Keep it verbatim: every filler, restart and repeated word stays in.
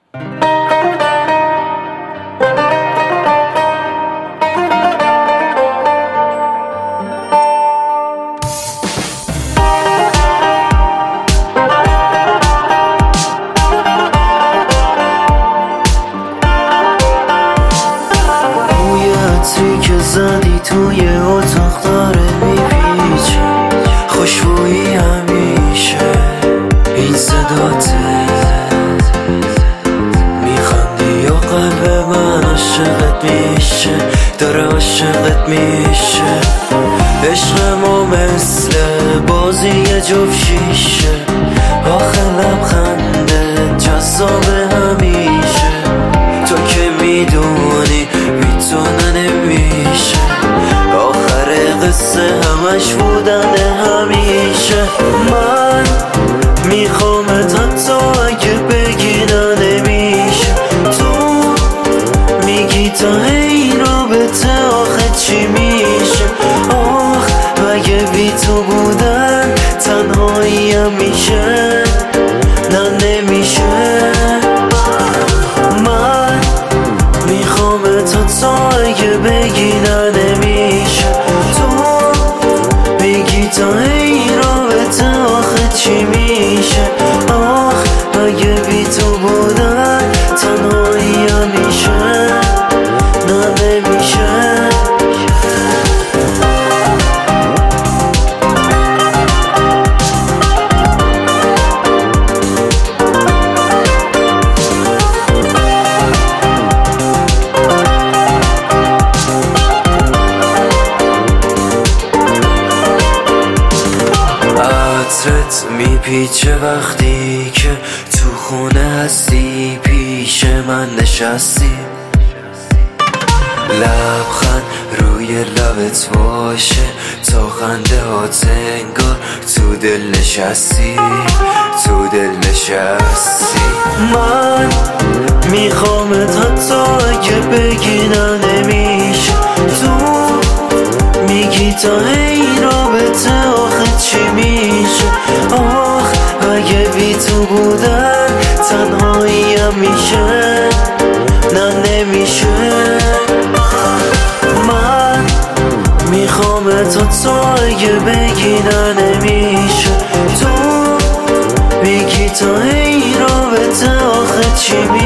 زدی توی اتاق داره میپیچه، خوشبویی همیشه این صداته، میخندی یا قلب من عاشقت میشه، داره عاشقت میشه. عشق ما مثل بازی جفت شیشه، آخه لبخنده جذاب همیشه. تو که میدونی میتونه نمیشه، آخر قصه همش بودن همیشه. من میخوامت حتی اگه بگی نمیشه، تو میگی تا این رابطه آخه چی میشه. آخ اگه بی تو بودن تنهایی هم میشه، نه نمیشه. من میخوامت حتی اگه بگی نه نمیشه، تو میگی تا این رابطه آخه چی میشه. آخ اگه بی تو بودن تنهایی هم میشه، نه نمیشه. عطرت میپیچه وقتی که تو خونه هستی، پیش من نشستی. لبخند روی لبت باشه تا خنده هات انگار تو دل نشستی، تو دل نشستی. من میخوامت حتی اگه بگی نه نمیشه، تو میگی تا این رابطه آخه چی میشه. آخ اگه بی تو بودن تنهایی هم میشه، نه نمیشه. من میخوامت حتی اگه بگی نه نمیشه، تو میگی تا این رابطه آخه چی میشه.